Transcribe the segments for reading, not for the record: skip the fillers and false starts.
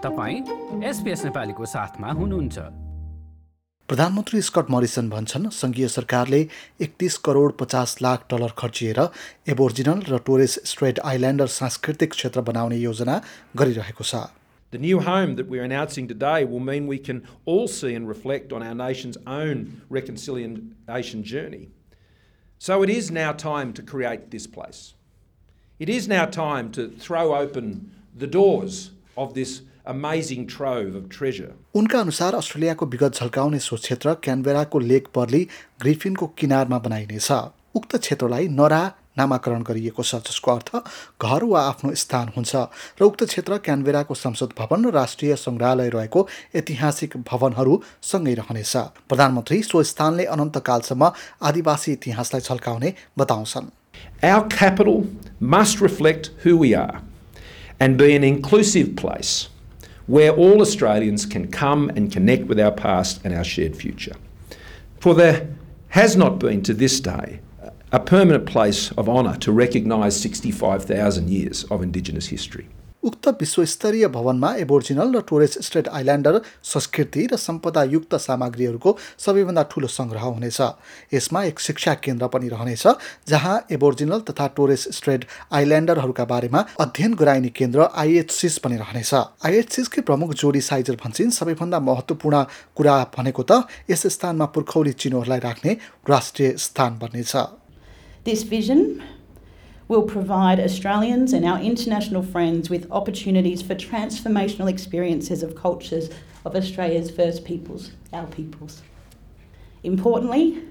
तपाईं SBS नेपालीको साथमा हुनुहुन्छ। प्रधानमन्त्री स्कट मरिसन भन्छन् संघीय सरकारले 31 करोड 50 लाख डलर खर्चिएर एबोर्जिनल र टोरेस स्ट्रेट आइल्यान्डर सांस्कृतिक क्षेत्र बनाउने योजना गरिरहेको छ। The new home that we're announcing today will mean we can all see and reflect on our nation's own reconciliation journey. So it is now time to create this place. It is now time to throw open the doors of this amazing trove of treasure. उनका अनुसार अस्ट्रेलियाको विगत झल्काउने सो क्षेत्र क्यानबेराको lake pearly ग्रिफिनको किनारमा बनाइनेछ। उक्त क्षेत्रलाई नरा नामाकरण गरिएको छ, जसको अर्थ घर वा आफ्नो स्थान हुन्छ र उक्त क्षेत्र क्यानबेराको संसद भवन र राष्ट्रिय संग्रहालय रहेको ऐतिहासिक भवनहरू सँगै रहनेछ। प्रधानमन्त्री सो स्थानले अनन्तकालसम्म आदिवासी इतिहासलाई झल्काउने बताउँछन्। Our capital must reflect who we are and be an inclusive place where all Australians can come and connect with our past and our shared future. For there has not been to this day a permanent place of honour to recognise 65,000 years of Indigenous history. उक्त विश्वस्तरीय भवनमा Aboriginal र Torres Strait Islander संस्कृति र सम्पदायुक्त सामग्रीहरूको सबैभन्दा ठूलो संग्रह हुनेछ। यसमा एक शिक्षा केन्द्र पनि रहनेछ, जहाँ एबोर्जिनल तथा टोरेस स्ट्रेट आइल्यान्डरहरूका बारेमा अध्ययन गराइने केन्द्र आइएचसिस पनि रहनेछ। आइएचसिसकी प्रमुख जोडी साइजर भन्छन्, सबैभन्दा महत्त्वपूर्ण कुरा भनेको त यस स्थानमा पुर्खौली चिनोहरूलाई राख्ने राष्ट्रिय स्थान बन्नेछ। This vision will provide Australians and our international friends with opportunities for transformational experiences of cultures of Australia's first peoples, our peoples. Importantly,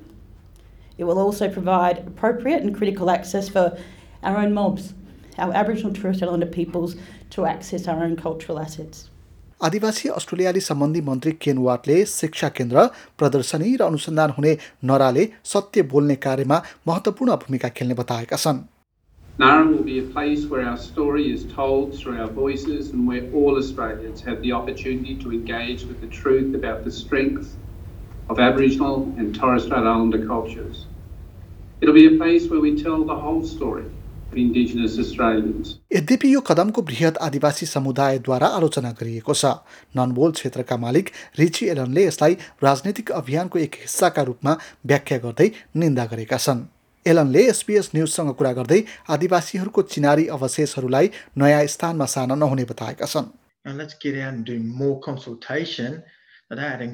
it will also provide appropriate and critical access for our own mobs, our Aboriginal Torres Strait Islander peoples, to access our own cultural assets. आदिवासी अस्ट्रेलियाली सम्बन्धी मन्त्री केन वाटले शिक्षा केन्द्र, प्रदर्शनी र अनुसन्धान हुने नराले सत्य बोल्ने कार्यमा महत्त्वपूर्ण भूमिका खेल्ने बताएका छन्। Nara will be a place where our story is told through our voices and where all Australians have the opportunity to engage with the truth about the strength of Aboriginal and Torres Strait Islander cultures. It'll be a place where we tell the whole story of Indigenous Australians. यद्यपि यो कदमको बृहत आदिवासी समुदायद्वारा आलोचना गरिएको छ। ननबोल क्षेत्रका मालिक Richie एलनले यसलाई राजनीतिक अभियानको एक हिस्साका रूपमा व्याख्या गर्दै निन्दा गरेका छन्। एलनले SBS न्यूजसँग कुरा गर्दै आदिवासीहरूको चिनारी अवशेषहरूलाई नयाँ स्थानमा सार्न नहुने बताएका छन्। And let's get out and do more consultation and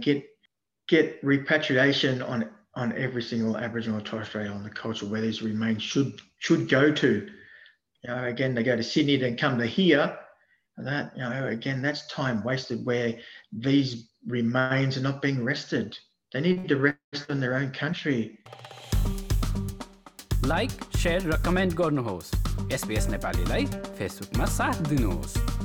get repatriation on every single Aboriginal or Torres Strait Islander culture where these remains should go to. Again, they go to Sydney, then come to here, and that again, that's time wasted where these remains are not being rested. They need to rest in their own country. Like, share र comment गर्नुहोस्। SBS नेपालीलाई फेसबुकमा साथ दिनुहोस्।